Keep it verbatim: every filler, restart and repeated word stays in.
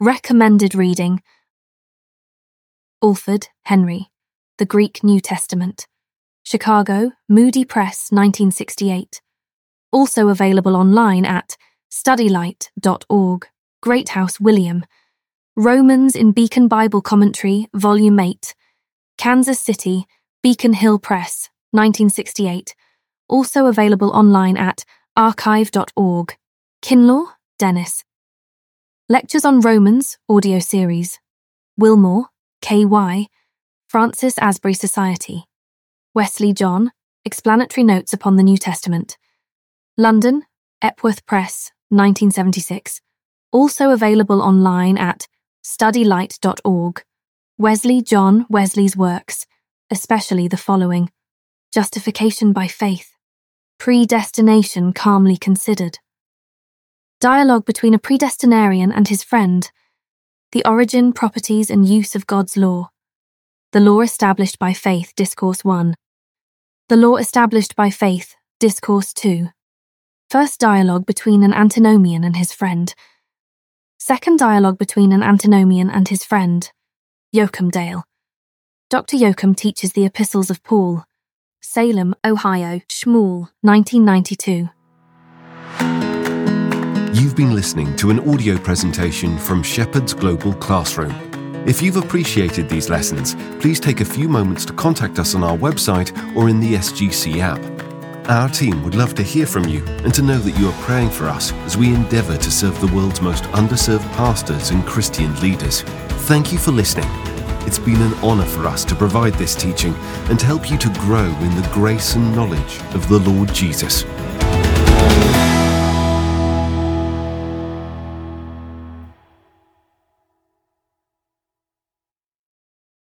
Recommended reading: Alford, Henry, The Greek New Testament. Chicago, Moody Press, nineteen sixty-eight. Also available online at study light dot org. Greathouse, William. Romans in Beacon Bible Commentary, Volume eight. Kansas City, Beacon Hill Press, nineteen sixty-eight. Also available online at archive dot org. Kinlaw, Dennis. Lectures on Romans, audio series. Wilmore, K Y. Francis Asbury Society. Wesley John, Explanatory Notes upon the New Testament. London, Epworth Press, nineteen seventy-six. Also available online at study light dot org. Wesley John Wesley's works, especially the following: Justification by Faith. Predestination Calmly Considered. Dialogue between a predestinarian and his friend. The Origin, Properties and Use of God's Law. The Law Established by Faith, Discourse one. The Law Established by Faith, Discourse two. First dialogue between an antinomian and his friend. Second dialogue between an antinomian and his friend. Yoakumdale. Doctor Yoakum teaches the Epistles of Paul. Salem, Ohio, Shmuel, nineteen ninety-two. You've been listening to an audio presentation from Shepherd's Global Classroom. If you've appreciated these lessons, please take a few moments to contact us on our website or in the S G C app. Our team would love to hear from you and to know that you are praying for us as we endeavour to serve the world's most underserved pastors and Christian leaders. Thank you for listening. It's been an honour for us to provide this teaching and to help you to grow in the grace and knowledge of the Lord Jesus.